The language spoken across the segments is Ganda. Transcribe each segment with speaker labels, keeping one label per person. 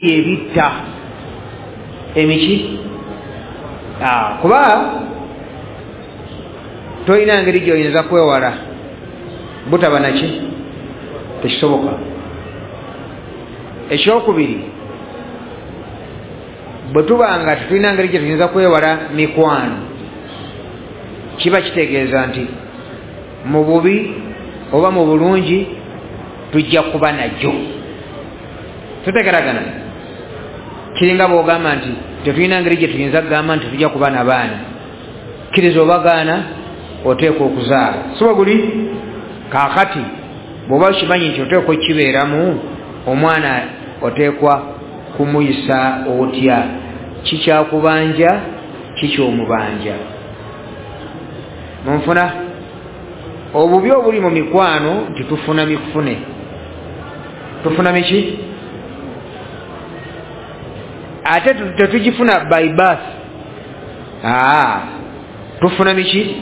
Speaker 1: ebitta emiki kuba toyina ngeri gyoyinza kwewala butaba naki tekisoboka. Ekyokubiri, bwe tuba nga tetulina ngeri gyetuyinza kwewala mikwano, kiba kitegeeza nti mu bubi oba mu bulungi tujja kuba najjo. Tutegeragana kiringa bw'ogamba nti tetulina ngeri gyetuyinza kugamba nti tujja kuba na baana, kkiriza obagaana oteekwa okuzaala. Soba guli kaakati bw'oba okimanyi nti oteekwa okukibeeramu, omwana oteekwa kumuyisa otya, kikyakubanja kikyomubanja. Munfuna obubi obuli mu mikwano nti tufuna mikufune, tufuna miki ate tetugifuna by birth. Tufuna miki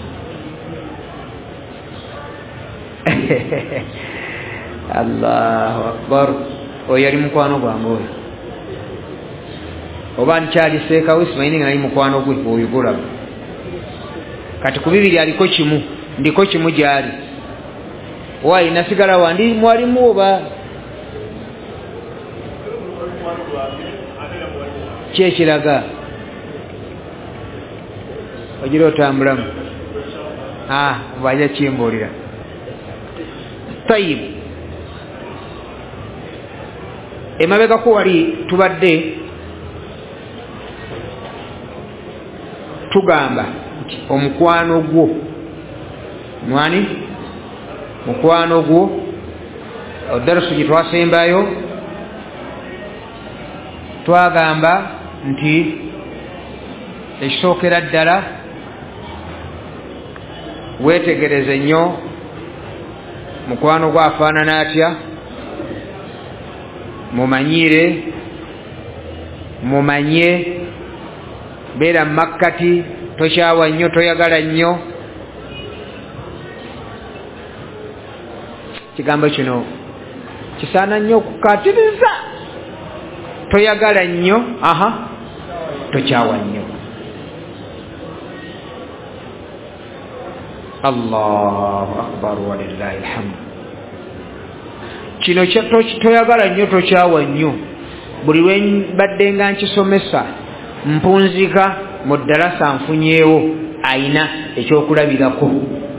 Speaker 1: Allahu akbar. Oyo yali mukwano gwange oyo, oba nkyaliseekawo simanyi nga nali mukwano gwe oyo gulaba. Kati ku bibiri aliko kimu, ndiko kimu gyali. Wayi nasigala wandi mwalimu oba kyekiraga ogira otambulamu bajja kimbuulira. Tayibu, emabegako wali tubadde tugamba nti omukwano gwo mwani mukwano gwo. Odarusu gye twasembayo twagamba nti ekisookera ddala weetegereze nnyo mukwano gwo afaanana atya, mumanyire, mumanye, beera mu makkati, tokyawa nnyo, toyagala nnyo. Kigambo kino kisaana nnyo okukatiriza. Toyagala nnyo, tokyawa nnyo. Allahu akbar walillahi alhamd. Kino toyagala nnyo, tokyawa nnyo, buli lwe mbadde nga nkisomesa mpunzika mu ddalasa nfunyeewo ayina ekyokulabirako.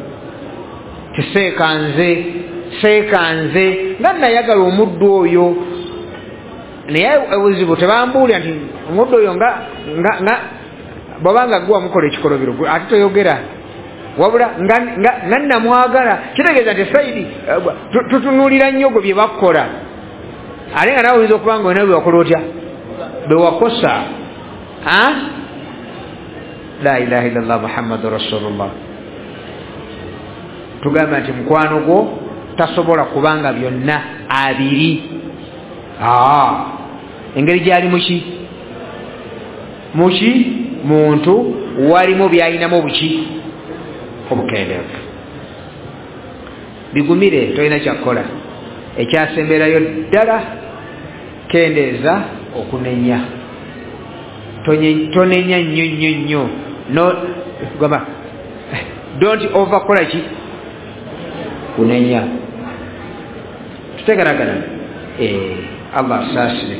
Speaker 1: Seekanze nga nayagala omuddu oyo, naye ebuzibu tebambuulira nti omuddu oyo nga bw'obanga gwe wamukola ekikolobero ate toyogera, wabula nga namwagala. Kitegeeza nti Saidi tutunuulira nnyo gwe bye bakola, ate nga nawe oyinza okuba nga olina bwe wakola otya, bwe wakosa. La ilaha illallah muhammadu rasulullah. Tugamba nti mukwano gwo tasobola kubanga byonna abiri. Engeri gyali muki muntu walimu byayinamu buki obukendeevu. Bigumire, tolina kyakukola. Ekyasemberayo ddala kendeeza okunenya. Tonenya nnyo. No, gamba don't overkola ki kunenya. Tutegeragana. Allah saasire.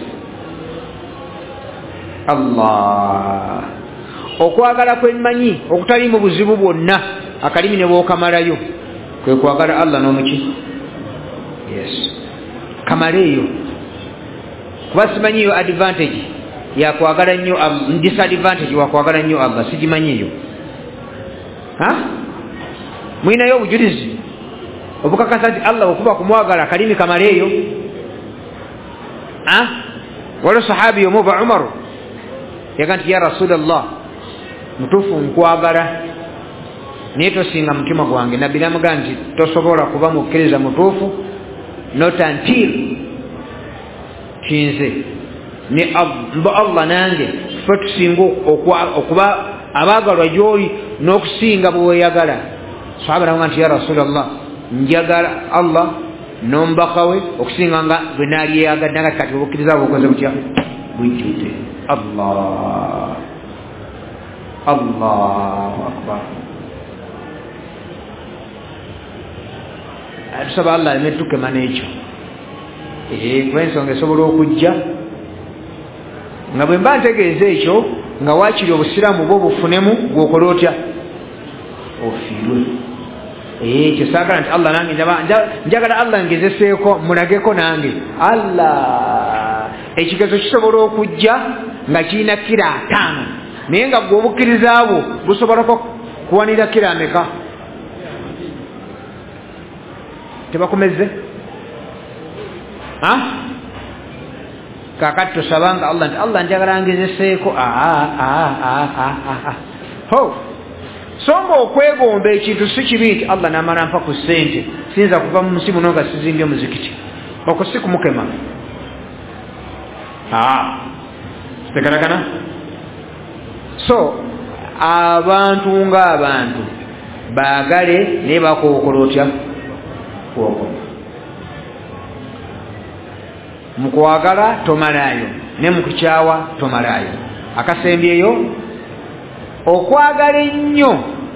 Speaker 1: Allah okwagala kwemanyi okutali mu buzibu bwonna akalimi ne bw'okamalayo kwe kwagala Allah n'omuki. Yes, kamaleeyo kuba simanyiyo advantage yakwagala nnyo, disadvantage wakwagala nnyo Allah sigimanyiyo. Mwinayo obujulizi obukakasa nti Allah okuba kumwagala akalimi kamaleeyo. Waliwo sahabi omu oba Umaru yaga nti ya Rasulallah, mutuufu nkwagala naye tosinga mutima gwange. Nabbi namugaa nti tosobola kuba mukkiriza mutuufu not until kinze ne Allah nange fe tusinga okuba abaagalwa gy'oli n'okusinga bwe weeyagala. Sahaba namugaa nti ya Rasulallah, njagala Allah n'omubaka we okusinga nga bwe naali yeyagadde nga kati obukkiriza bukoze butya bujjudde. Allahu akbar. Tusaba Allah aleme tukema n'ekyo kuba ensonga esobola okujja nga bwe mba ntegeeza ekyo nga waakiri obusiraamu bwo bufunemu gw'okola otya ofiirwe. Ekyo saagala nti Allah nange njagala Allah ngezeseeko mulageko nange Allah. Ekigezo kisobola okujja nga kirina kira 5 naye nga gwe obukkiriza bwo busobolako kuwanira kira ameka? Tebakomeze kakati tosabanga Allah nti Allah njagala ngezeseeko songa okwegomba ekintu si kibi nti Allah namala mpa ku ssente siyinza kuva mu nsi muno nga sizimbye omuzikiti okwo si kumukema. Tekalagana. So abantu ng'abantu baagale naye bakookola otya kwokoma. Mu kwagala tomalaayo ne mu kukyawa tomalaayo. Akasembyeyo okwagala ennyo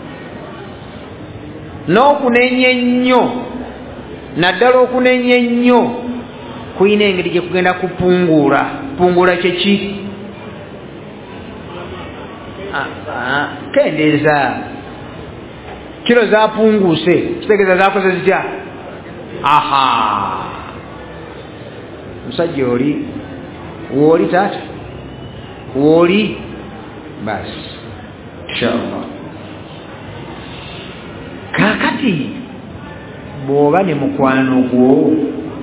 Speaker 1: n'okunenya ennyo naddala okunenya ennyo kuyina engeri gye kugenda kupungula kyeki kendeeza kiro zapunguuse kitegeeza zakoze zitya. Musajja oli wooli taata wooli basi inshallah. Kakati bw'oba ne mukwano gwo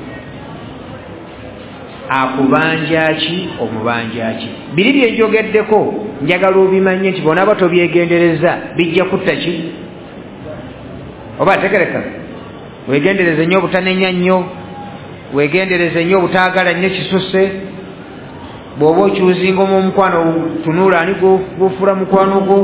Speaker 1: akubanja ki omubanja ki biri byenjogeddeko njagala obimanye nti bona bato byegendereza bijja kutta ki oba tegereka wegendereze nnyo obutanenya nnyo wegendereze nnyo obutaagala nnyo kisuse bw'oba okyuzinga omukwano tunuula ani gwofuula mukwano gwo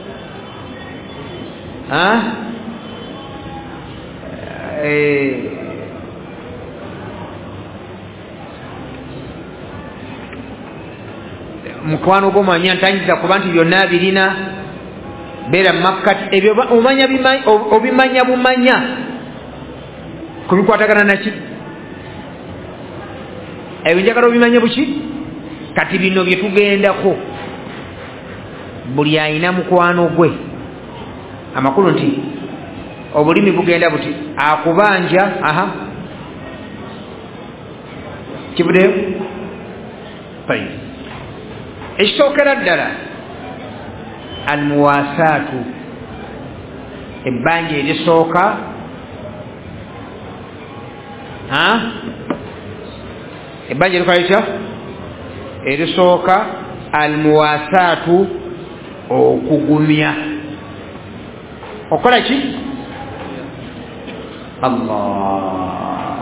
Speaker 1: mukwano gwo manya ntanyiza kuba nti byonna birina beera makkati ebyo obimanya bumanya kubikwatagana naki ebyo njagala obimanye buki kati bino bye tugendako buli ayina mukwano gwe amakulu nti obulimi bugenda buti akubanja kibudeyo ekisookera ddala almuwasaatu ebbanja erisooka ebbanja erikola litya erisooka almuwasaatu okugumya okola ki Allah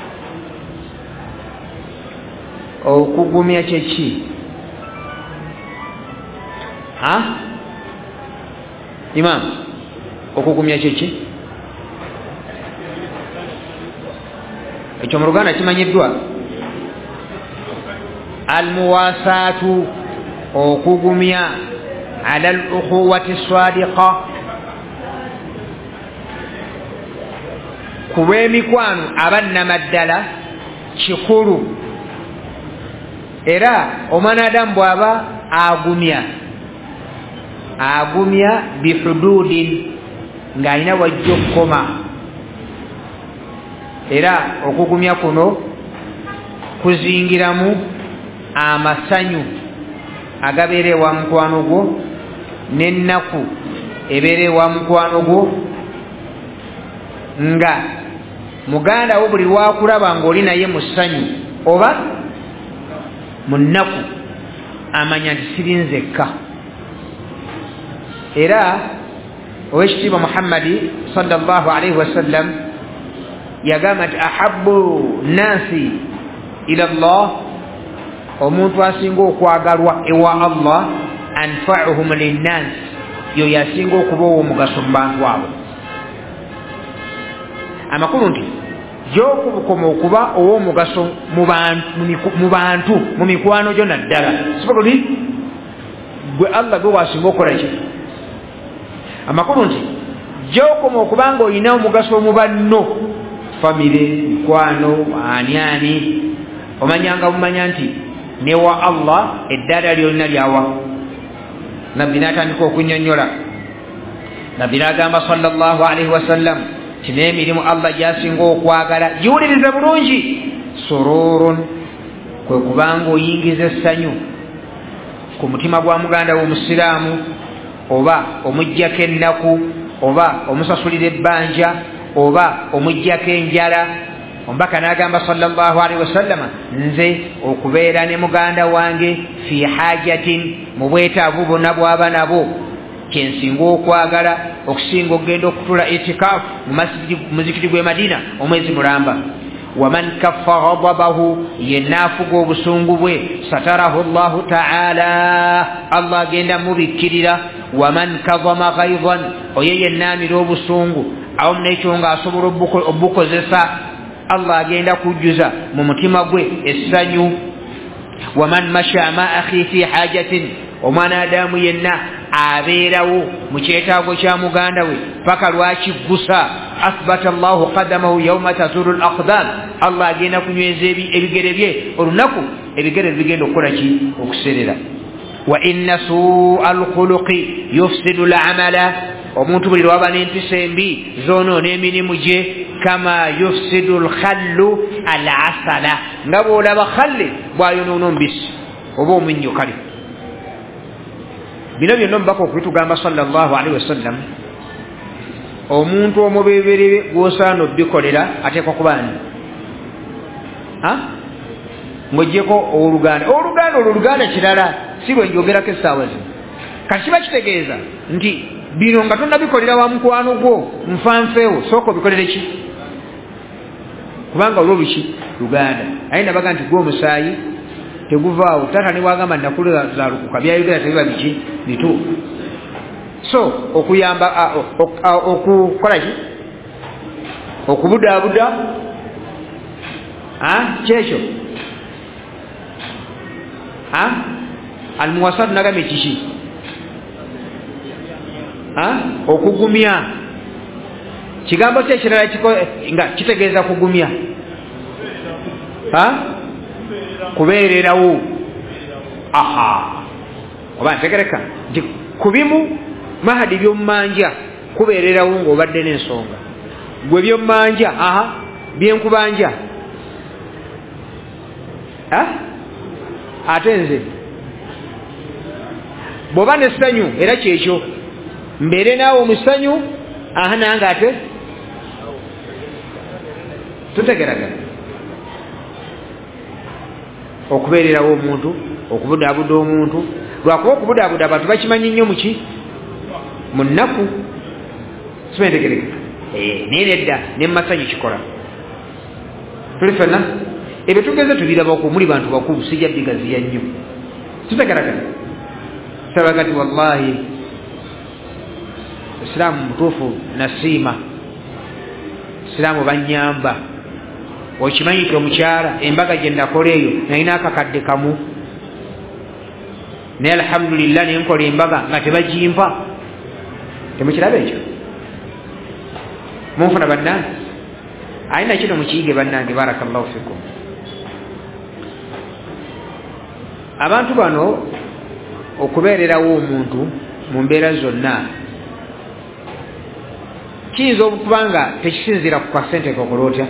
Speaker 1: okugumya kyeki Imam okugumya kyeki ekyo mu Luganda kimanyiddwa almuwasaatu okugumya ala al-ukhuwati as-sadiqa kuba emikwano abannamaddala kikulu era omwanadamu bw'aba agumya bihududin ng'alina wajja okukoma era okugumya kuno kuzingiramu amasanyu agabeera ewa mukwano gwo n'ennaku ebeera ewa mukwano gwo nga muganda wo buli lwakulaba ng'oli naye mu ssanyu oba mu nnaku amanya nti sirinzekka. Era owekitiibwa Muhammadi sallallahu alaihi wasallam yagamba nti ahabbu nnaasi ila Allah, omuntu asinga okwagalwa ewa Allah, anfa'uhum linnaas, yo yasinga okuba ow'omugaso mu bantu abo. Amakulu nti gy'okukoma okuba ow'omugaso mu bantu mu mikwano gyo naddala sibaguli gwe Allah gwe wasinga okukola ki amakulu nti gy'okoma okuba nga olina omugaso mu banno famire mikwano ani omanya nti newa Allah eddala lyonna lyawa nabbi n'atandika okunnyonnyola nabbi n'agamba sallallahu alaihi wasallam n'emirimu Allah gy'asinga okwagala giwulirize bulungi sururun kwe kubanga oyingiza essanyu ku mutima gwa muganda w'omusiraamu oba omuggyako ennaku oba omusasulira ebbanja oba omuggyako enjala omubaka n'agamba sallallahu alaihi wasallama nze okubeera ne muganda wange fi hajatin mu bwetaavu bwonna bw'aba nabo kyensinga okwagala okusinga okugenda okutula itikaafu mu muzikiti gw'e Madina omwezi mulamba waman kaffa ghadabahu yenaafuga obusungu bwe satarahu Allahu ta'ala Allah agenda mubikkirira waman kadhama ghaydan oyo yennaamira obusungu awo nekyo ng'asobola obukozesa Allah agenda kujjuza mu mutima gwe essanyu waman masha ma akhi fi hajatin omwanadamu yenna abeerawo mu kyetaago kya muganda we paka lwakiggusa athbata Allahu qadamahu yawma tazuru al-aqdam Allah agenda kunyweza ebigere bye olunaku ebigere bigenda okukola ki okuserera wa inna su'al khuluqi yufsidu al-amala omuntu buli lwaba n'empisa embi zoonoona emirimu gye kama yufsidu al-khallu al-asala nga bw'olaba khalle bw'ayonoona omubisi oba omunnyo kale bino byonna omubaka okubitugamba sallallahu alaihi wasallam omuntu omubeberere gwosaana obikolera ateekwa kuba ani ng'oggyeko oluganda kirala si lwe njogerako essaawa zino kati kiba kitegeeza nti bino nga tonnabikolera wa mukwano gwo nfanfeewo sooka obikolere ki kubanga olwo biki luganda aye nabaga nti gw'omusaayi teguvaawo taata ne bwagamba nakuluzalukuka byayogera tebiba biki bituufu so okuyamba okukola ki okubudaabuda kyekyo almuwasatu nagambe kiki okugumya kigambo ki ekirala nga kitegeeza kugumya kubeererawo oba ntegereka nti kubimu mahadi by'omumanja kubeererawo ng'obadde n'ensonga gwe by'omumanja byenkubanja ate nze bw'oba n'essanyu era kyekyo mbeere naawe omusanyu nange ate tutegeragana okubeererawo omuntu okubudaabuda omuntu lwakuba okubudaabuda abantu bakimanyi nnyo muki mu nnaku simentegereka naye nedda ne mumasanyu kikola tuli fenna ebyo tugeze tubirabako muli bantu bakulu sijja bigaziya nnyo tutegeragana sabaga ti wallahi isiraamu mutuufu nasiima isiraamu banyamba okimanyi ti omukyala embaga gye nakola eyo nalina akakadde kamu naye alhamdulillah nenkola embaga nga tebagimpa temukiraba ekyo munfuna bannange ayina kino mukiyige bannange barakallahu fikum abantu bano okubeererawo omuntu mu mbeera zonna kiyinza okuba nga tekisinzira ku kasente kokola otya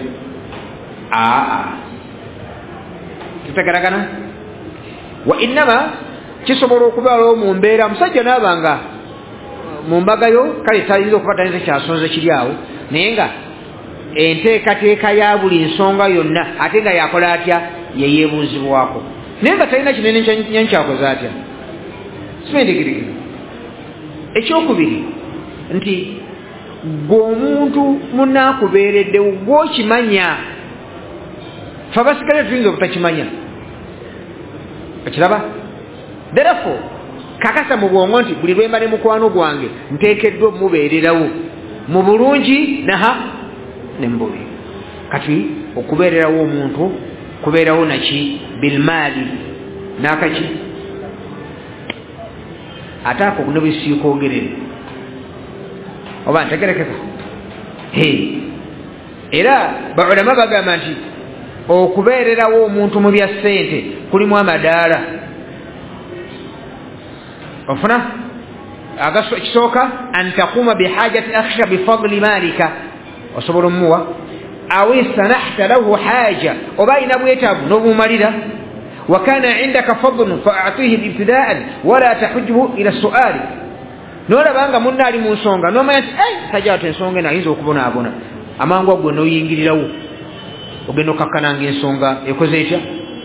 Speaker 1: tutegeragana wa innama kisobola okubeerawo mu mbeera musajja naabanga mu mbagayo kale tayinza okuba tayinza kyasonze kiri awo naye nga enteekateeka ya buli nsonga yonna ate nga yakola atya yeyeebuuzibwako naye nga talina kinene nyankyakoze atya simendigirigiri ekyokubiri nti gweomuntu munaakubeereddewo gwokimanya fe abasigale tuyinza obutakimanya okiraba therefore kakasa mu bwongo nti buli lwemba ne mukwano gwange nteekeddwa omubeererawo mu bulungi ne mu bubi kati okubeererawo omuntu kubeerawo naki bilmaali nakaki ataako kunobisiika ogerere oba ntegerekeka era baulama bagamba nti okubeererawo omuntu mu bya ssente kulimu amadaala ofuna ekisooka an taquuma bihajati akhsha bifadli malika osobola omuwa aw istanahta lahu haja oba alina bwetaavu n'obumalira wakana indaka fadlun faatihi ibtidaan wala tahujjuhu ila suali nolabanga munna ali mu nsonga nomanya nti sajjawate ensonga eno ayinza okubonaabona amangu agwe noyingirirawo ogenda okakkananga ensonga ekoze etya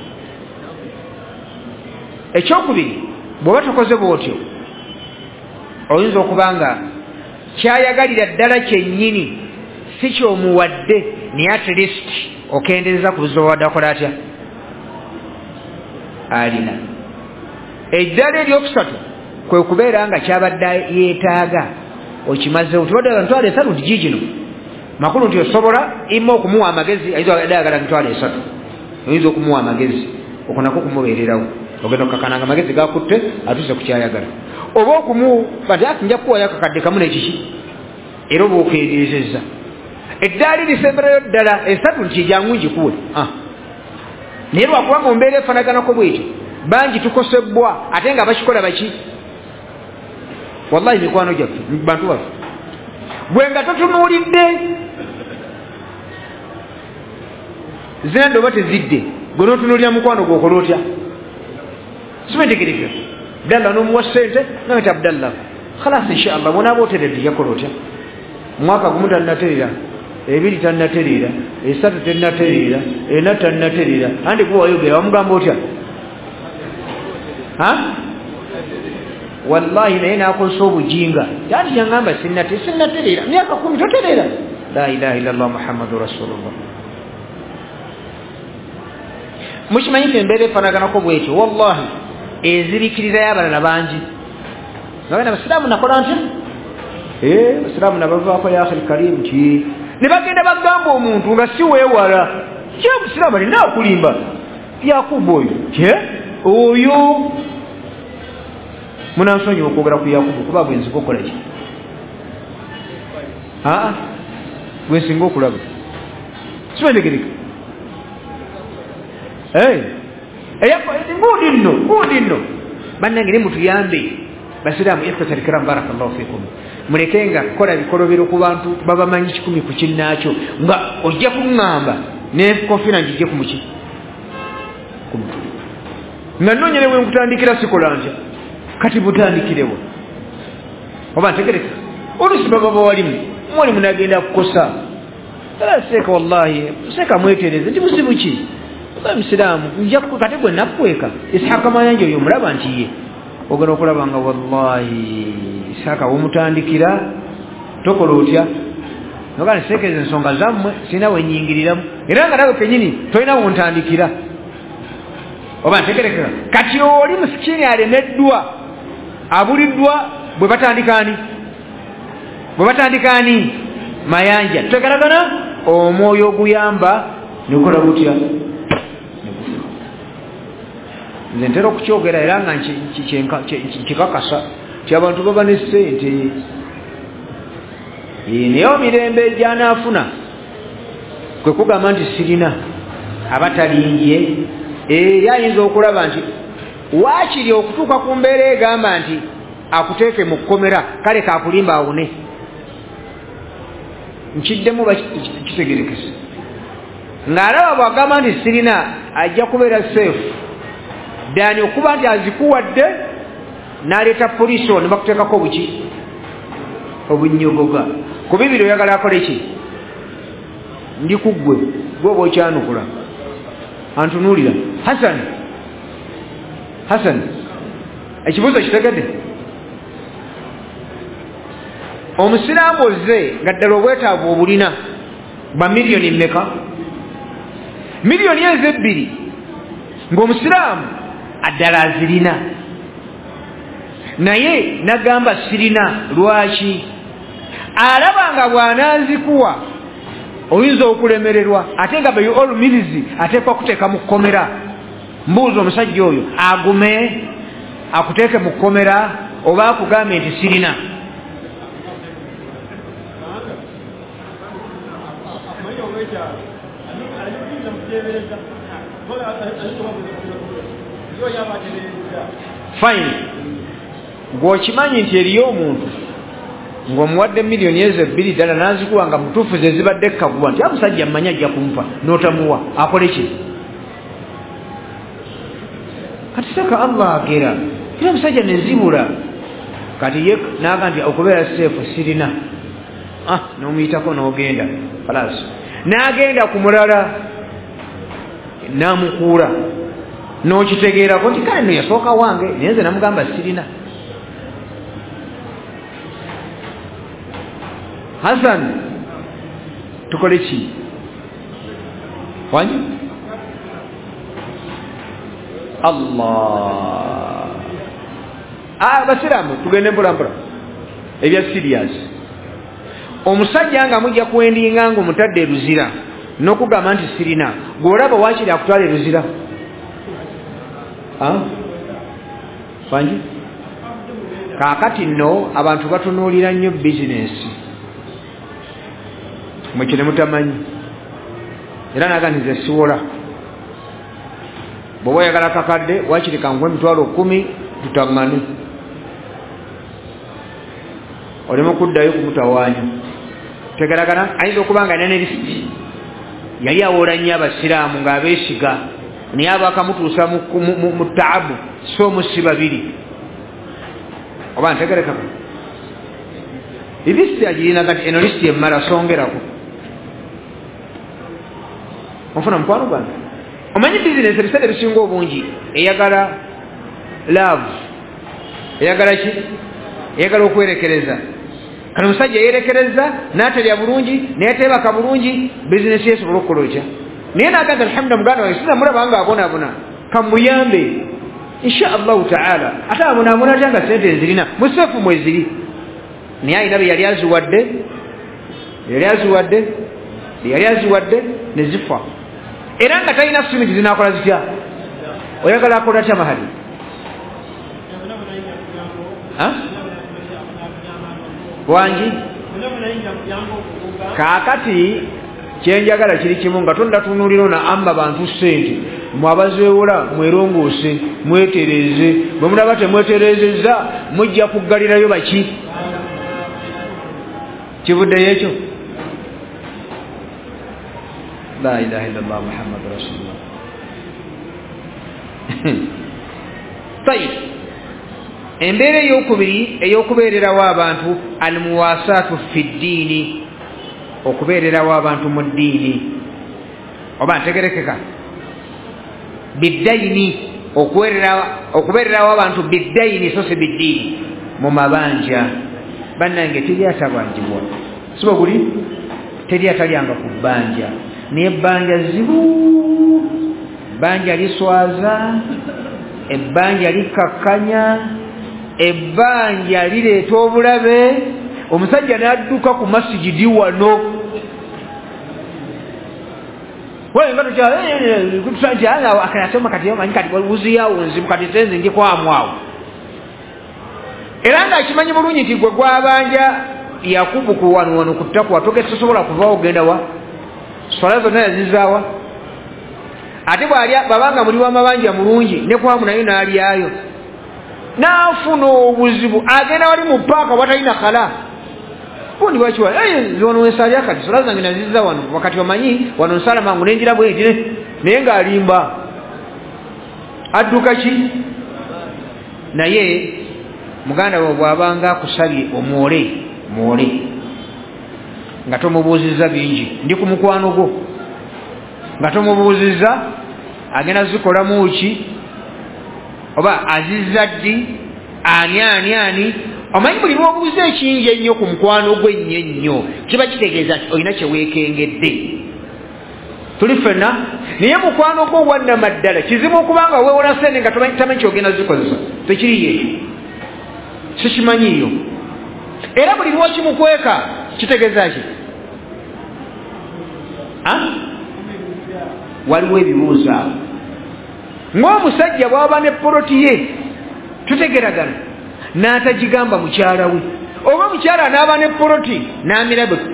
Speaker 1: ekyokubiri bw'oba tokoze bwotyo oyinza okubanga kyayagalira ddala kyennyini si kyomuwadde naye at least okendeeza ku buzibu wadde akola atya alina eddala eryokusatu kwe kubeera nga kyabadde yeetaaga okimazewo tibadde ntwala esatu nti giigino makulu nti osobola ima okumuwa amagezi ayagala ntwala esatu oyinza okumuwa amagezi okonako kumubeererawo ogenda okukakananga amagezi gakutte atuuse ku kyayagala oba okumuba nti nja kuwayo akakadde kamu nekiki era oba okendeezezza eddaali lisemberayo ddala esatu nti jangu ngikuwe naye lwakubanga ombeera efanaganako bwetyo bangi tukosebbwa ate nga bakikola baki wallahi mikwano gyaffe bantu baffe gwe nga totunuulidde zenda oba tezidde gwe notunuulira mukwano gwokola otya simentegerekera abdallah nomuwa sente naweta abdallah khalas inshallah bonaaba oteredde yakola otya mwaka gumu tannaterera ebiri tannaterera esatu tennaterera ena tannaterera andi kuwayogera wamugamba otya wallahi naye nakozesa obujinga tanti yangamba sinnaterera myaka 10 toterera la ilaha illallah muhammadu rasulullah mukimanyi embeera efanaganako bwetyo wallahi ezirikiriza y'abalala bangi bagenda abasiraamu nakola ntya abasiraamu nabavaako ya akhil karim nti ne bagenda bagamba omuntu nga si weewala kyabusiraamu alina okulimba yakubu oyo munansonyi okwogera ku yakubu kuba bwensinga okukola ki bwensinga okulaba sibendegereka ngundi nno bannange ne mutuyambe basiraamu ikhtasar kiram barakallahu fikum mulekenga kukola bikolobero ku bantu babamanyi 10 ku kinnaakyo nga ojja kuŋŋamba nekofina ngijje kumuki nga nonyere we nkutandikira sikola ntya kati butandikirewo oba ntegereka olusi baba bawalimu mwalimu nagenda kukosa seeka wallahi seeka mwetereze nti busibu ki musiraamu nja kati gwe nakweka Isihaka Mayanja oyo mulaba nti ye ogenda okulaba nga wallahi Isihaka womutandikira tokola otya nogana seekeza ensonga zammwe sina wenyingiriramu era nga nawe kenyini tolina wontandikira oba ntegerekera kati oli musikini alemeddwa abuliddwa bwe batandikaani Mayanja tutegeragana omwoyo oguyamba nekola butya nze ntera okukyogera era nga kikakasa kyabantu baba ne ssente naye mirembe gyanaafuna kwe kugamba nti sirina abatalimbye ayinza okulaba nti waakiri okutuuka ku mbeera egamba nti akuteeke mu kkomera kale kakulimba awune nkiddemu kitegerekese ng'alaba bwagamba nti sirina ajja kubeera seefu dani okuba nti azikuwadde n'aleeta poliisi ne bakuteekako buki obunyogoga ku bibiri oyagala akole ki ndi ku ggwe gwoba okyanukula antunuulira Hassan ekibuuzo kitegedde omusiraamu ozze nga ddala obwetaavu obulina ba miliyoni mmeka miliyoni ezo 2 ng'omusiraamu addala azirina naye nagamba sirina lwaki alaba nga bw'anaazikuwa oyinza okulemererwa ate nga by all means ateekwa kuteeka mu kkomera. Mbuuza omusajja oyo agume akuteeke mu kkomera oba akugambe nti sirina. Fine. Gwokimanyi nti eriyo omuntu ng'omuwadde miliyoni ezo 2 ddala n'azikuwa nga mutuufu ze zibadde kaguwa nti amusajja mmanyi ajja kumpa n'otamuwa akole ki? Kati saka Allah agera era omusajja ne zibula kati ye n'aga nti okubeera seefu sirina. N'omuyitako n'ogenda falas n'agenda ku mulala n'amukuula n'okitegeerako nti kale no yasooka wange naye nze namugamba sirina. Hassan tukole ki? Wanyi Allah basiramu tugende mpolampola ebya serious. Omusajja nga mujja kwendinga nga omutadde eruzira n'okugamba nti sirina gw'olaba waakiri akutwala eruzira. Wanyi kaakati nno abantu batunuulira nnyo bizinesi mwekyo ne mutamanyi era naganize siwola. Bw'oba oyagala kakadde waakiri kanguwa emitwalo 10 tutaŋŋane oleme kuddayo kumutawaanya. Tegeragana ayinza okuba nga nene lisiti yali awoola nnyo abasiraamu ng'abeesiga naye abakamutuusa mu taabu so musi babiri oba ntegereka lisiti agirina kati eno lisiti emmala songerako. Onfuna mukwano gwange omanyi bizinesi ebiseera ebisinga obungi eyagala love eyagala ki? Eyagala okwerekereza. Kano omusajja yerekereza n'atalya bulungi n'eteebaka bulungi bizinesi yesobola okukola otya? Naye n'agamba alhamdulillah muganda wange sina mulaba nga abonaabona kamuyambe insha Allahu ta'ala ate abonaabona atya nga sente nzirina museefu mweziri. Naye alina be yali aziwadde ne zifa era nga talina simiti zinaakola zitya? Oyagala akola atya mahali? Wangi kaakati kyenjagala kiri kimu nga tondatunuulira na amma bantu sente mwabazeewola mwerongoose mwetereze bwe mulaba temweterezezza mujja kuggalirayo baki? Kivuddeyo ekyo. La ilaha illallah Muhammadu Rasulullah. Tayyib. Embeera ey'okubiri ey'okubeererawo abantu almuwasaatu fi ddiini, okubeererawo abantu mu ddiini oba ntegerekeka biddayini, okubeererawo abantu biddayini so si biddiini, mu mabanja. Bannange teri atabanjibwa siba guli teri atalyanga ku bbanja naye ebbanja zibu, ebbanja liswaza, ebbanja likakkanya, ebbanja lireeta obulabe. Omusajja n'adduka ku masigidi wano akayasomakatimanyi nzibu kati senze njikwamwawo era ng'akimanyi bulungi nti gwe gwabanja Yakubu ku wano ku ttaku tosobola kuva ogenda wa swala zonna yazizaawa. Ate babanga muli w'amabanja mulungi ne kwamu nayo n'alyayo n'afuna obuzibu agenda wali mu paaka watalina kala bundi bakiwa wano nsaalya kati swala zange nazizza wano wakati wamanyi wano nsala mangu nenjira bwetire naye ng'alimba adduka ki? Naye muganda we bw'abanga akusabye omwole nga tomubuuzizza bingi, ndi ku mukwano gwo nga tomubuuzizza agenda zikolamu ki oba azizza ddi ani. Omanyi buli lw'obuuza ekingi ennyo ku mukwano gwe ennyo kiba kitegeeza nti olina kye weekengedde. Tuli ffenna naye mukwano gwo wannamaddala kizibu okubanga weewola sente nga tamanyi kyogenda zikozesa, tekiriyo ekyo sikimanyiyo. Era buli lwokimukweka kitegeeza ki? waliwo ebibuuzo awo ng'omusajja bw'aba ne poloti ye tutegeragana n'atagigamba mukyala we oba mukyala n'aba ne poloti n'amira bwe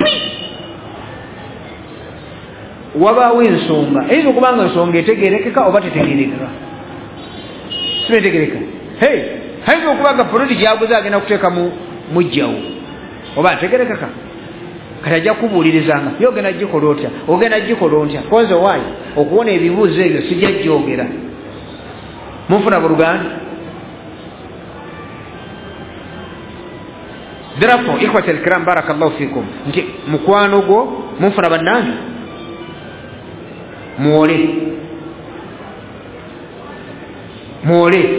Speaker 1: wabaawo ensonga eyinza okuba nga ensonga etegerekeka oba tetegerekeka sibetegereka ayinza okuba nga poloti gyaguze agenda kuteeka mujjawo oba ategerekeka kati ajja kubuulirizanga ye ogenda gikola otya ogenda gikola otya konze waayi okuwona ebibuuzo ebyo sijja gyogera munfuna buluganda therefore ikhwati alkiram barakallahu fikum nti mukwano gwo munfuna bannange muwole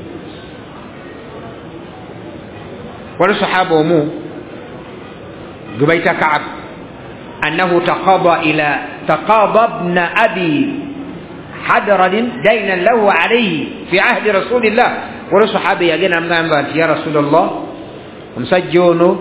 Speaker 1: wali sahaba omu gwe bayita Ka'b annahu taqaba ibn abi hadrad daynan lahu alayhi fi ahdi rasulillah wali sahaba yagenda amugamba nti ya rasulullah omusajja ono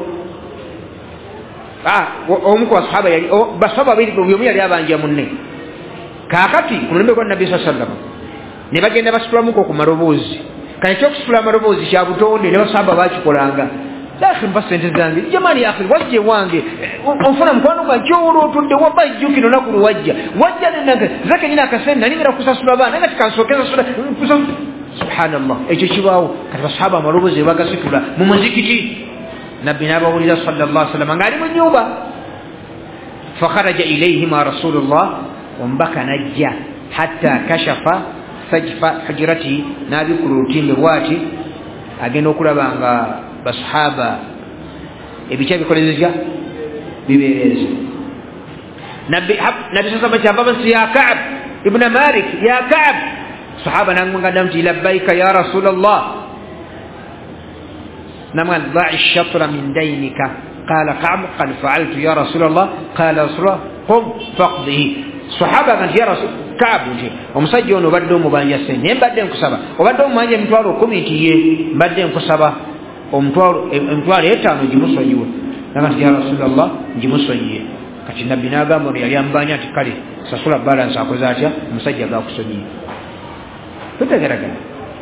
Speaker 1: omu ku basahaba yali basahaba babiri omu yali abanja munne kaakati ku mulembe gwa nabbi sallallahu alaihi wasallam ne bagenda basitulamuko ku maloboozi kale ekyokusitula amaloboozi kya butonde ne basahaba bakikolanga lakhi mpa sente zange jamani akhi wajje wange onfuna mukwano gwa kyowolo otudde wabajjukino naku luwajja wajja nenange zake nyina akasente nalingera kusasula baana nga tikansokeza subhanallah ekyo kibaawo kati basahaba amaloboozi bagasitula mu muzikiti nabbi n'abawulira sallallahu alaihi wasallam ng'ali mu nnyumba fakharaja ilayhima rasulullah ombaka najja hatta kashafa sajfa hujrati n'abikula olutimbe bwati agenda okulaba nga basahaba ebikya bikolezezya bibeereza nabbi sasama kyavaba nti ya Ka'b ibn Malik ya Ka'b sahaba nangamba nti labbaika ya rasulallah namwan da'i shatra min daynika qala Ka'b qad fa'altu ya rasulallah qala rasulullah qum faqdihi sahaba nti ya rasul Ka'b nti omusajja ono badde omubanja sente naye mbadde nkusaba obadde omumanja emitwalo 10 nti ye mbadde nkusaba emitwalo 5 gimusonyiwe nagati ya rasulallah gimusonyiye kati nabbi n'agamba ono yali amubanja nti kale sasula balansi akoze atya omusajja gakusonyiye tutegeragana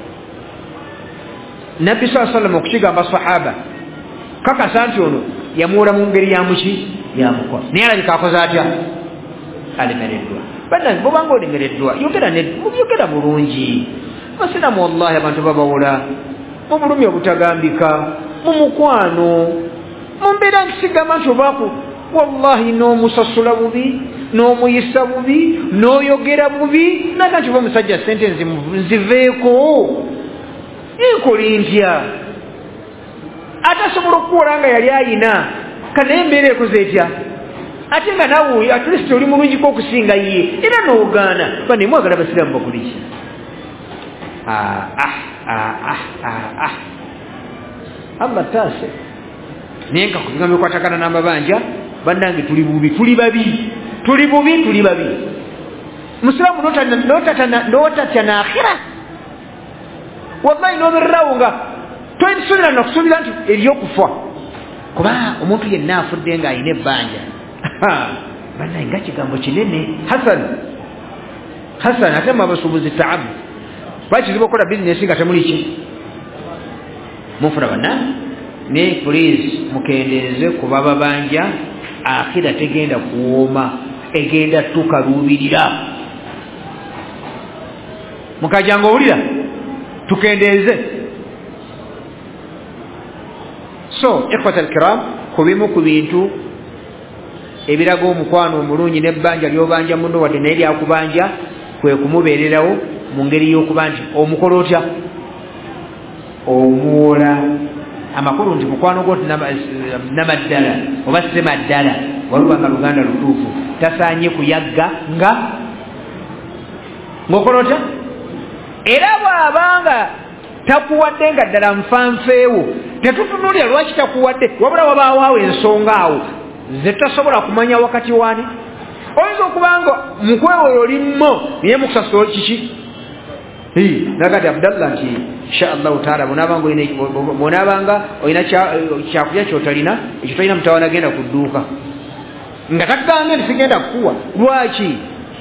Speaker 1: nabbi saa sallam okukigamba sahaba kakasa nti ono yamuwola mu ngeri yamuki yamukola naye alabika akoze atya alemereddwa bannange bobanga olemereddwa yogera bulungi basiramu wallahi abantu babawola mu bulumi obutagambika mu mukwano mu mbeera nkisigamba nti obaku wallahi n'omusasula bubi n'omuyisa bubi n'oyogera bubi naga nti oba omusajja sente nziveeko enkoli ntya atasobola okukuwola nga yali ayina kanaye embeera ekoze etya ate nga nawe at least oli mulungiko okusinga ye era n'ogaana bane mwagala basiramu bakuliki Allah taase naye nka ku bigambo bikwatagana n'amabanja bannange tuli bubi tuli babi musiramu n'otatya n'akhira wallahi n'obererawo nga toyinsuubira nakusuubira nti eryokufa kuba omuntu yenna afudde ng'alina ebbanja bannange nga kigambo kinene hasan ate mabasuubuzi taabu bakizibu okukola bizinesi nga temuli ki munfuna bannange ne please mukendeeze kuba babanja akhira tegenda kuwooma egenda tukaluubirira mukajanga owulira tukendeeze so ikhwata alkiram kubimu ku bintu ebiraga omukwano omulungi nebbanja lyobanja muno wadde naye lyakubanja kwe kumubeererawo mu ngeri y'okuba nti omukola otya omuwola amakulu nti mukwano gwo namaddala oba semaddala walubanga luganda lutuufu tasaanye kuyagga nga ng'okola otya era bw'abanga takuwadde nga ddala nfanfeewo tetutunulira lwaki takuwadde wabula wabaawo ensonga awo zetasobola kumanya wakati wani oyinza okubanga mukwewoyo olimmo naye mukusasula kiki nagati abdallah nti inshaallahu taala bonabanga olina kyakulya kyotalina ekyo talina mutawana genda ku dduuka nga tagambe nti sigenda kukuwa. Lwaki?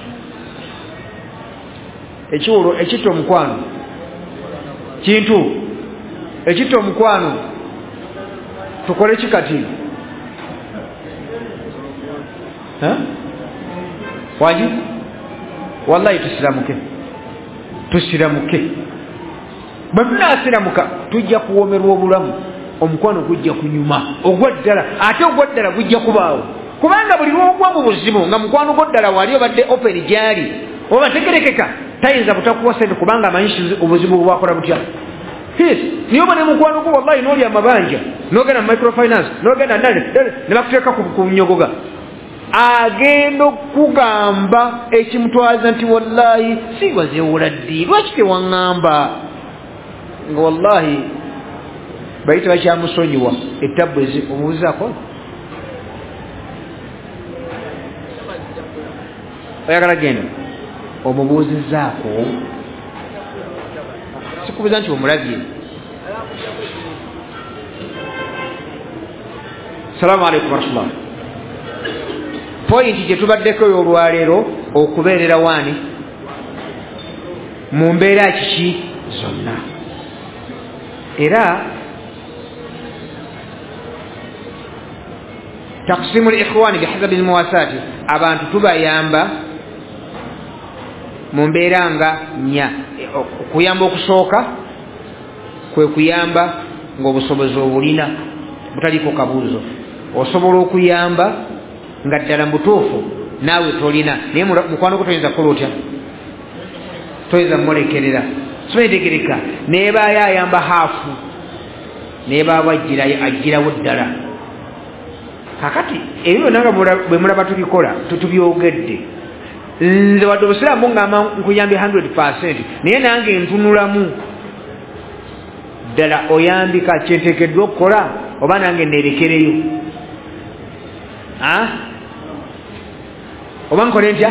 Speaker 1: Ekiwolo ekitta omukwano kintu ekitta omukwano tukole kikati waji wallahi tusiramuke bwe tunasiramuka tujja kuwomerwa obulamu, omukwano gujja kunyuma ogwaddala, ate ogwaddala gujja kubaawo kubanga buli lwogwa mu buzibu nga mukwano gwaddala wali obadde open gyali oba tegerekeka tayinza butakuwa sente kubanga amanyi obuzibu bwakola butya. Niyo bane mukwano gwo wallahi noli amabanja nogenda microfinance nogenda ndale ne bakuteeka ku nyogoga agenda okugamba ekimutwaza nti wallahi siwazeewola ddi lwaki tewaŋŋamba nga wallahi bayita bakyamusonyiwa ettabu ezi omubuzaako oyagala genda omubuuzizaako sikubuza nti omulabye. Salaamu alaikum warahmatullah. Point gye tubaddeko olwaleero okubeerera waani mu mbeera kiki zonna, era taqsimu al-ikhwani bihasabi al-muwasaati, abantu tubayamba mu mbeera nga nnya. Okuyamba okusooka kwe kuyamba ng'obusobozi obulina butaliko kabuuzo. Osobola okuyamba nga ddala mutuufu naawe tolina, naye mukwano gwo toyinza kukola otya, toyinza mulekerera soyetegereka neebaayo ayamba haafu neebaawo agirawo ddala. Kakati ebyo byonna nga bwe mulaba tubikola tubyogedde, nze wadde obusiraamu ngamba nkuyambye 100%, naye nange ntunulamu ddala oyambika kyenteekeddwa okukola oba nange neerekereyo oba nkole ntya.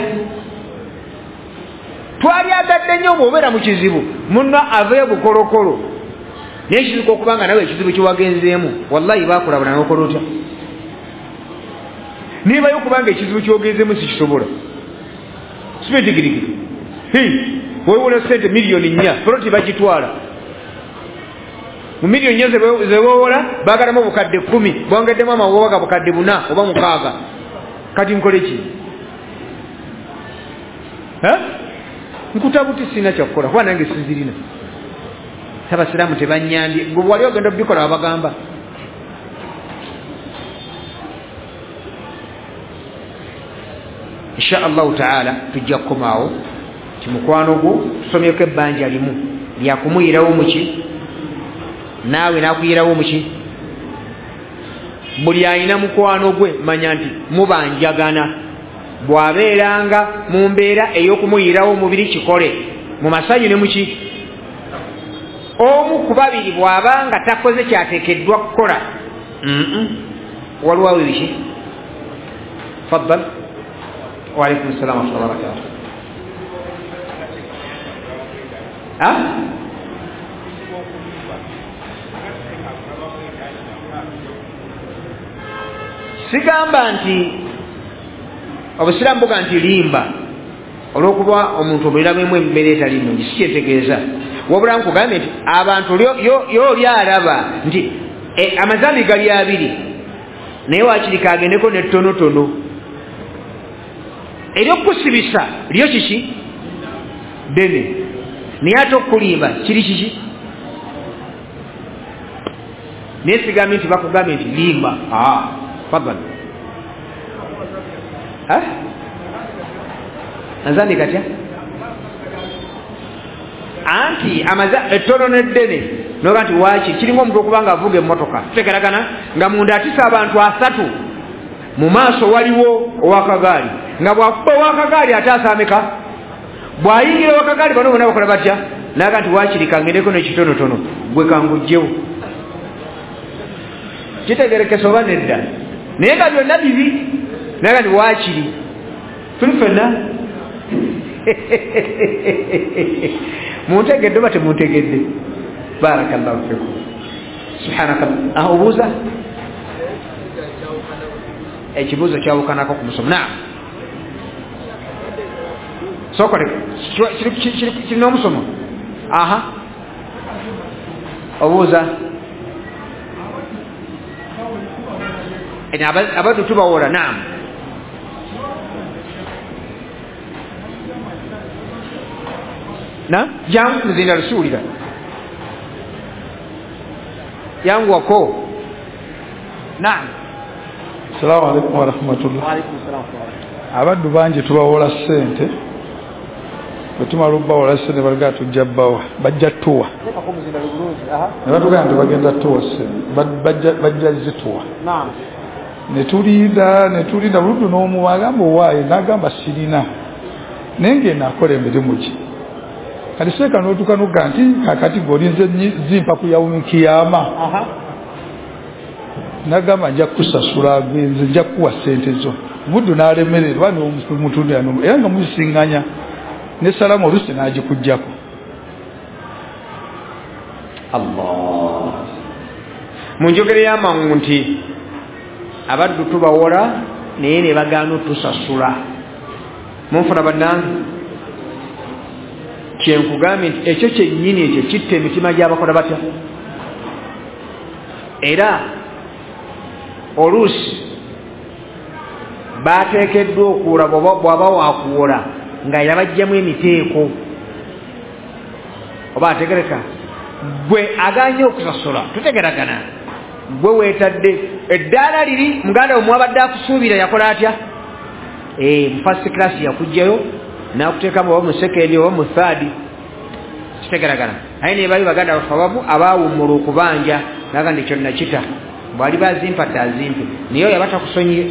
Speaker 1: Twalyagadde nnyo bw'obeera mu kizibu munno aveyo bukolokolo naye kizibu okubanga nawe ekizibu kyewagenzeemu wallahi baakulabula n'okola otya. Neebayo okubanga ekizibu kyogenzeemu sikisobola sibetigirigiri weewula sente miliyoni 4 poloti bagitwala mu miliyoni 4 zeweewola baagalamu obukadde 10 bongeddemu amawoga bukadde 4 oba 6. Kati nkole ki? Nkutabuti sina kyakukola kuba nange sizirina. Abasiraamu tebanyambye, gwe wali ogenda obikola babagamba. Insha Allahu taala tujja kukomaawo kimukwano gwo tusomyeko ebbanja limu lyakumuyirawo muki naawe naakuyirawo muki. Buli alina mukwano gwe manya nti mubanjagana. Bw'abeeranga mu mbeera ey'okumuyirawo omubiri kikole mu masanyu ne muki. Omu ku babiri bw'abanga takoze kyateekeddwa kukola waliwo biki. Faddal. Wa alaikum salaam wa rahmatullahi wa barakatuh. Sigamba nti obusiraamu buga nti limba olw'okuba omuntu obuliramu embeera etali nnungi sikyetegeeza, wabula nkugambye nti abantu y'oli alaba nti amazambi gali abiri naye wakirika agendeko n'ettonotono eryokusibisa lyo kiki ddene naye ate okulimba kiri kiki. Naye sigambye nti bakugambye nti limba. Fadhali. Nazani katya anti ettono n'eddene noga nti waki kirimu omuntu okubanga avuga emmotoka tutekeragana nga munda atisa abantu 3 mu maaso waliwo owakagaali nga bwakuba owakagaali ataasa ameka bw'ayingira owakagaali bano bonna bakola batya naga nti wakiri kangendeko n'ekitonotono gwe kangujjewo kitegerekesa oba nedda naye nga byonna bibi naga nti wakiri tuli ffenna muntegedde oba temuntegedde. Barakallahu fikum. Subhanakallah. Obuuza ekibuuzo kyawukanako ku musomo. Naam, sokole kirina omusomo. Aha, obuuza. Abaddu tubawola. Naam, na jangu muzinda lusuulira yangu wako. Naam,
Speaker 2: assalamu alaikum warahmatullah.
Speaker 1: wa alaikum salaam.
Speaker 2: Abaddu bangi tubawola ssente, bwe tumala obbawola ssente balaga tujja bbawa bajja tuwa ne batugamba nti bagenda tuwa ssente bajja zituwa.
Speaker 1: Naam,
Speaker 2: netulinda buluddu n'omu agamba owaaye n'agamba sirina naye ngenda akola emirimu gye. Kati seeka n'otuuka n'ogamba nti kakati g'olinze zimpa kuyawumikiyama. Nagamba nja kusasula nze nja kuwa ssente zo. Buddu n'alemererwa n'omutundira era nga muzisiŋŋanya ne salamu oluusi n'agikugyako.
Speaker 1: Allah, mu njogera y'amangu nti abaddu tubawola naye ne bagaana otusasula. Munfuna bannange, kyenkugambye nti ekyo kyennyini ekyo kitta emitima gy'abakola batya. Era oluusi bateekeddwa okuwola bw'aba waakuwola nga yabajjamu emiteeko. Oba ategereka gwe aganye okusasula tutegeragana, gwe weetadde eddaala liri muganda we mwabadde akusuubira yakola atya? Mu first class yakugjayo n'akuteekamu oba mu second oba mu third, kitegeragana. Aye ne bali baganda bafe abamu abaawummula okubanja naga ndi kyo nakita bwali bazimpa tazimpe naye oyo abatakusonyire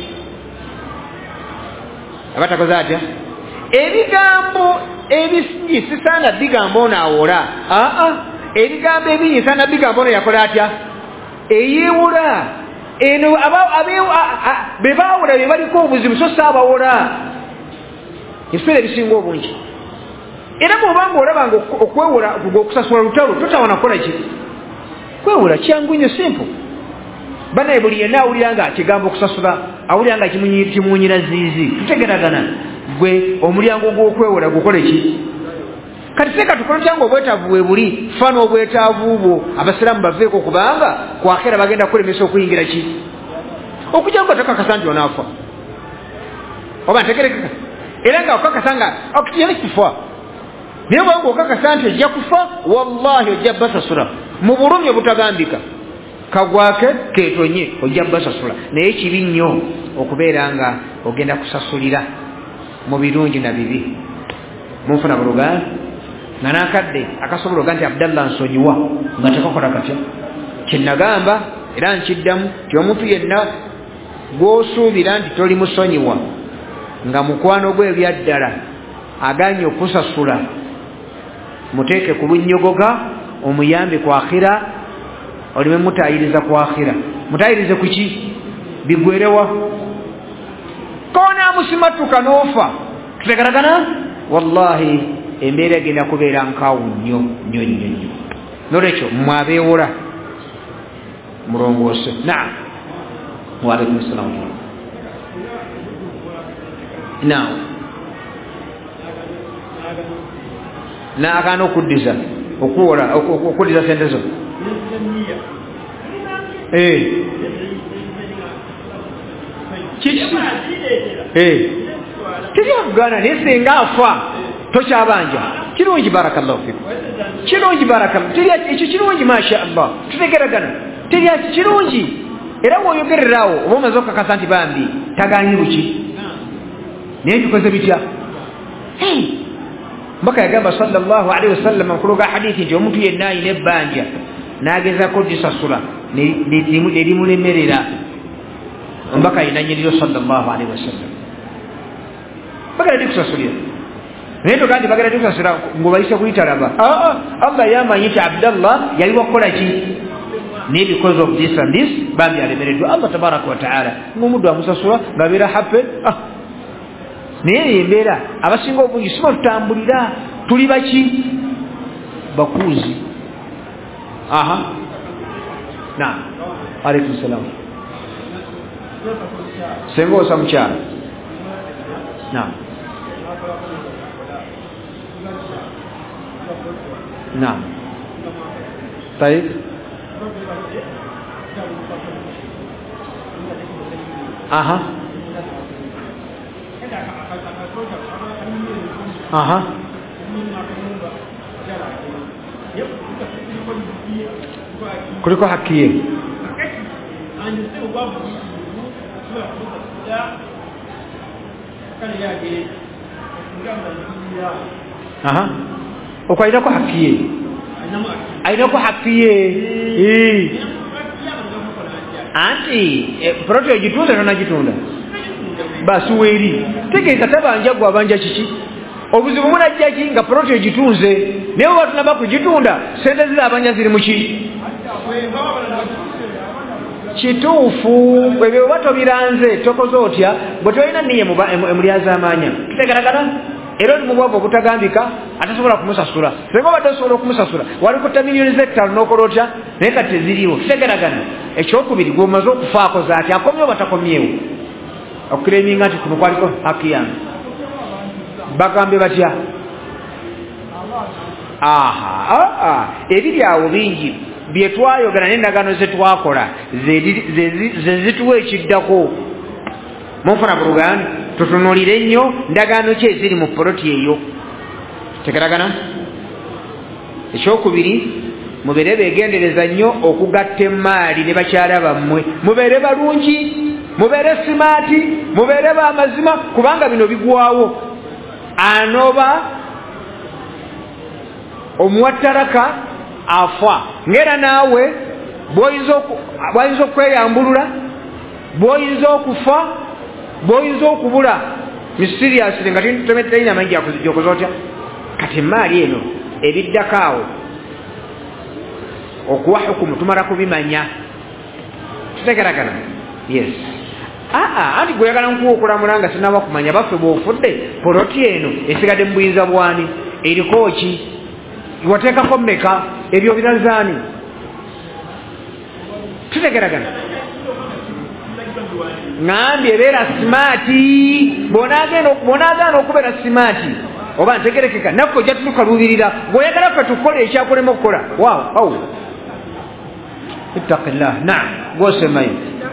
Speaker 1: abatakoze atya. Ebigambo ebingi sisaana bigamba ono awola. Ebigambo ebingi sisaana bigamba ono yakola atya? Eyeewola. Eno be baawola be baliko obuzibu so saabawola ebiseera ebisinga obungi. Era bw'obanga olabanga okwewola okusasula lutalo totawana kukola ki? Kwewola kyangu nnyo, simple. Banaye buli yenna awulira nga kigambo okusasula awulira nga kimunyira ziizi, tutegeragana. Gwe omulyango gw'okwewola gukole ki? Kati seeka tukola kyanga obwetaavu bwe buli fa n'obwetaavu bwo abasiraamu baveeko kubanga kwakhera bagenda kulemesa okuyingira ki? Okujja nga tokakasa nti onaafa oba ntegerekeka era nga okakasa nga okutiyana kufa naye bwanga okakasa nti ojja kufa wallahi ojja basasula mu bulumi obutagambika. Kagwake keetonye ojja basasula naye kibi nnyo okubeera nga ogenda kusasulira mu birungi na bibi. Munfuna buluganda nga nakadde akasobola oga nti Abdallah nsonyiwa nga tekakola katya. Kyenagamba era nkiddamu ti omuntu yenna gw'osuubira nti toli musonyiwa nga mukwano gwe ebyaddala aganye okusasula muteeke ku lunnyogoga omuyambe ku akhira olime mutayiriza ku akhira. Mutayirize ku ki? Bigwerewa kona musimatuka n'ofa. Tutegeragana? Wallahi embeera egenda kubeera nkaawu nnyo nnyo nnyo nnyo. Nolwekyo mwabeewola mulongoose. Naam, wa alaikum salaam. Naam, naagaana okuddiza okuwola okuddiza sente zo. Teryakugana naye singa afa tokyabanja. Kirungi, barakallahu fikum. Kirungi, barakallahu. Ekyo kirungi, masha Allah. Tutegeragana. Kirungi. Era bw'oyogererawo oba omaze okukakasa nti bambi taganyi buki naye tukoze bitya? Mbaka yagamba sallallahu alaihi wasallam nkuloga hadithi nti omuntu yenna ayina ebbanja n'agezaako gisasula nerimulemerera mbaka ayina nyiriro sallallahu alaihi wasallam bagala dikusasulira naye togaa nti bagala dikusasula ng'obayise kuyitalaba. Allah yamanyi nti Abdallah yali wakukola ki? Naye because of this and this bambi alemereddwa. Allah tabaraka wa ta'ala ng'omuddu amusasula ng'abeera happy. Naye embeera abasinga obungi siba tutambulira tuli baki? Bakuuzi. Naam, alaikum salaam. senga osa mukyala naam naam طيب aha aha kuliko haki ye aha okwairako haki ye ainako haki ye anti proti ogitunda tonagitunda basi weeri tegeeza tabanja gwe abanja kiki obuzibu bunajjaki nga proti ogitunze naye oba tunaba kugitunda sente zirabanja ziri muki kituufu ebyo oba tobiranze tokoze otya bwe tolina niye emulyazaamaanya tutegeragana era oli mubwavu obutagambika atasobola kumusasula senga obadde osobola okumusasula walikutta miliyoni z'ettaano n'okola otya naye kati teziriiwo tutegeragana ekyokubiri gweomaze okufaako zaati akomye oba takomyewo okukireminga nti kuno kwaliko haki yange bagambye batya ebiri awo bingi byetwayogera n'endagaano zetwakola ze zituwa ekiddako munfuna buluganda tutunulire nnyo ndagaano ki eziri mu poloti eyo tegeragana ekyokubiri mubeere beegendereza nnyo okugatta emaali ne bakyala bammwe mubeere balungi mubeere simaati mubeere b'amazima kubanga bino bigwawo anoba omuwattaraka afa ngera naawe bw'oyinza okweyambulula bw'oyinza okufa bw'oyinza okubula misiriyasire nga talina amanyi gyokoza otya kati emaali eno ebiddako awo okuwa hukumu tumala kubimanya tutegeragana yes anti gweyagala nkuwa okulamula nga sinaba kumanya baffe bwofudde poloti eno esigadde mu buyinza bwani eriko ki wateekako mmeka ebyo birazaani tutegeragana ngambye ebeera simaati bw'onaagaana okubeera simaati oba ntegerekeka naffe ojja tutukaluubirira bw'oyagala ffe tukola ekyakulema okukola waaw ittaqillah naam gwosemayo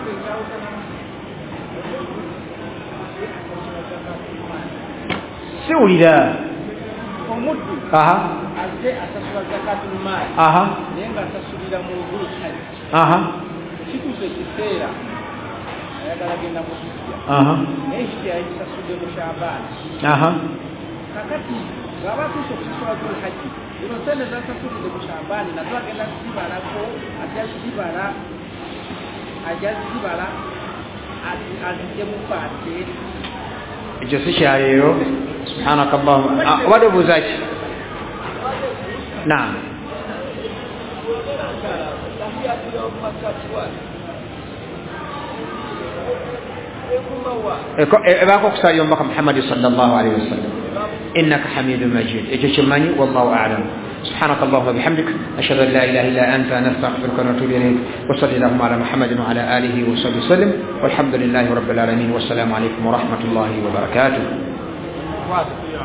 Speaker 1: siwulira
Speaker 3: omuddu azze asasula zakatul maali naye nga asasulira mu dhulhijja kituuse ekiseera ayagala genda mu hijja naye hijja yayisasudde mu shaabaani kakati bw'aba atuuse okusasula dhulhijja zino sente zasasulidde mu shaabaani nazo agenda zibalako ajazibala azijje mu paate
Speaker 1: ekyo si kyaleero subhanaka allahumma obadde obuuza ki naam ebaako okusalira omubaka muhammadi sallallahu alaihi wasallam innaka hamidun majid ekyo kimanyi wallahu a'lam سبحانك اللهم وبحمدك أشهد أن لا إله إلا أنت نستغفرك ونتوب إليك وصلى اللهم على محمد وعلى آله وصحبه وسلم والحمد لله رب العالمين والسلام عليكم ورحمة الله وبركاته